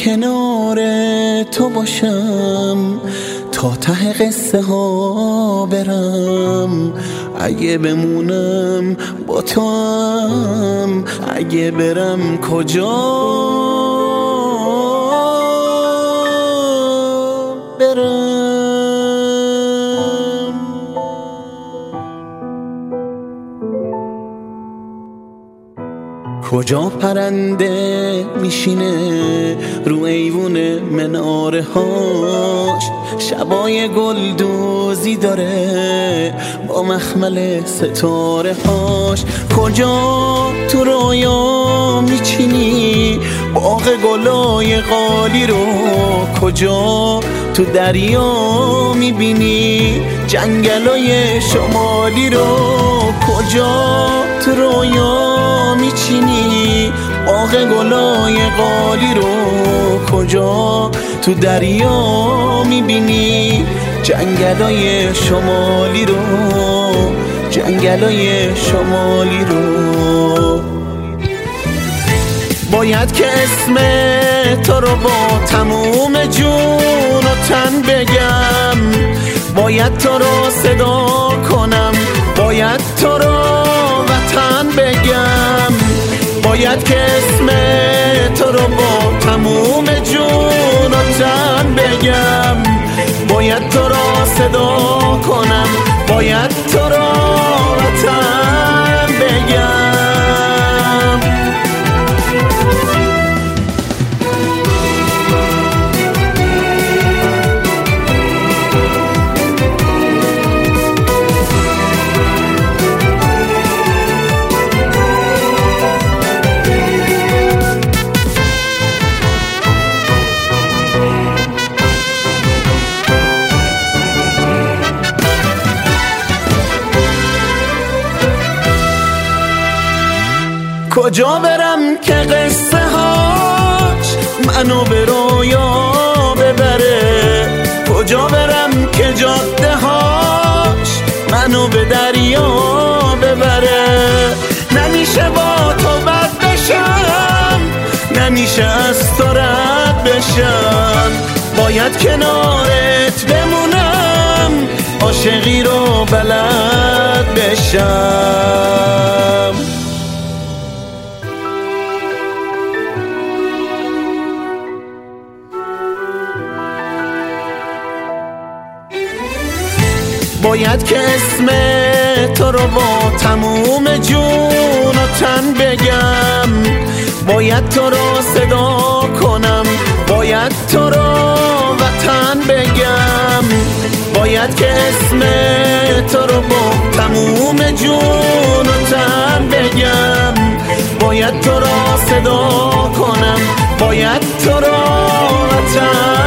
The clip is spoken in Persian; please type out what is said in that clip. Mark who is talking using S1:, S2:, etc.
S1: کنار تو باشم، تا ته قصه ها برم. اگه بمونم با تو هم، اگه برم کجا برم. کجا پرنده میشینه رو ایوون مناره هاش، شبای گل دوزی داره با مخمل ستاره هاش. کجا تو رویا میچینی باغ گلای قالی رو، کجا تو دریا میبینی جنگلای شمالی رو. کجا تو رویا میچینی باغ گلای قالی رو، کجا تو دریا میبینی جنگلای شمالی رو، جنگلای شمالی رو. باید که اسم تو رو با تموم جون و تن بگم، باید تو رو صدا کنم، باید تو رو وطن بگم. باید که اسم تو رو با تموم جون و تن بگم، باید تو رو صدا کنم، باید تو رو وطن بگم. کجا برم که قصه هاش منو به رویا ببره، کجا برم که جاده هاش منو به دریا ببره. نمیشه با تو بد بشم، نمیشه از تو رد بشم، باید کنارت بمونم، عاشقی رو بلد بشم. باید که اسم تو رو با تموم جون و تن بگم، باید تو رو صدا کنم، باید تو رو وطن بگم. باید که اسم تو رو با تموم جون و تن بگم، باید تو رو صدا کنم، باید تو رو وطن